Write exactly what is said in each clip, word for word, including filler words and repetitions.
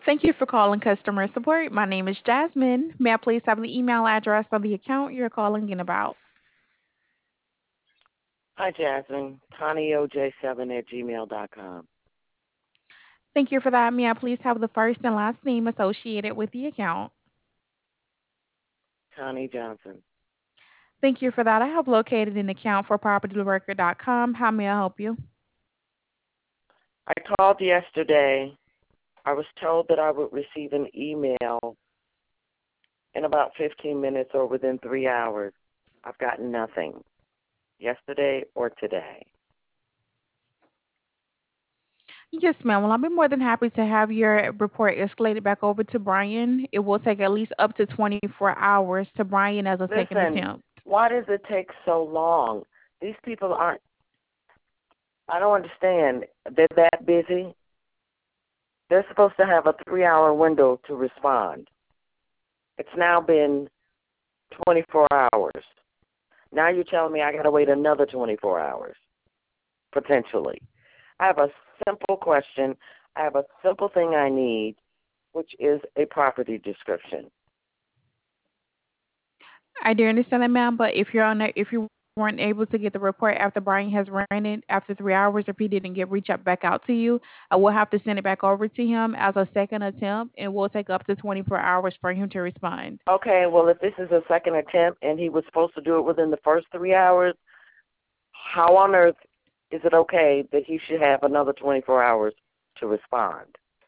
Thank you for calling customer support. My name is Jasmine. May I please have the email address of the account you're calling in about? Hi, Jasmine. Connie O J seven at gmail dot com. Thank you for that. May I please have the first and last name associated with the account? Connie Johnson. Thank you for that. I have located an account for property record dot com. How may I help you? I called yesterday. I was told that I would receive an email in about fifteen minutes or within three hours. I've gotten nothing yesterday or today. Yes, ma'am. Well, I'll be more than happy to have your report escalated back over to Brian. It will take at least up to twenty-four hours to Brian as a second Listen, attempt. why does it take so long? These people aren't, I don't understand. They're that busy. They're supposed to have a three-hour window to respond. It's now been twenty-four hours. Now you're telling me I got to wait another twenty-four hours, potentially. I have a simple question. I have a simple thing I need, which is a property description. I do understand that, ma'am, but if you're on a, if you weren't able to get the report after Brian has ran it after three hours, if he didn't get reach out back out to you, I will have to send it back over to him as a second attempt, and it will take up to twenty-four hours for him to respond. Okay, well, if this is a second attempt and he was supposed to do it within the first three hours, how on earth is it okay that he should have another twenty-four hours to respond?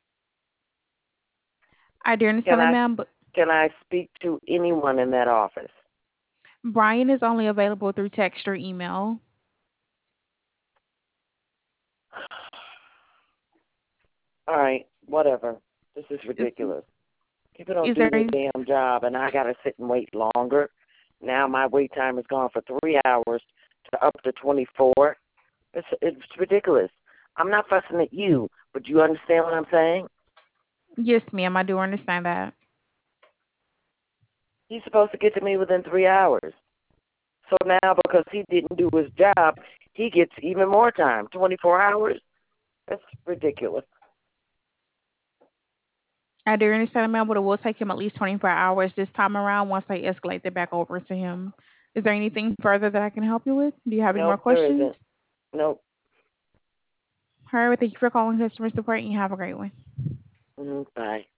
I do Can understand that, I ma'am, but can I speak to anyone in that office? Brian is only available through text or email. All right, whatever. This is Is, ridiculous. People don't is do there their any, damn job, and I got to sit and wait longer. Now my wait time has gone from three hours to up to twenty-four. It's, it's ridiculous. I'm not fussing at you, but do you understand what I'm saying? yes, ma'am, I do understand that. He's supposed to get to me within three hours. So now because he didn't do his job, he gets even more time, twenty-four hours? That's ridiculous. I do understand, ma'am, but it will take him at least twenty-four hours this time around once I escalate it back over to him. Is there anything further that I can help you with? Do you have any more Nope, there questions? isn't. Nope. All right, thank you for calling customer support and you have a great one. Mm, bye.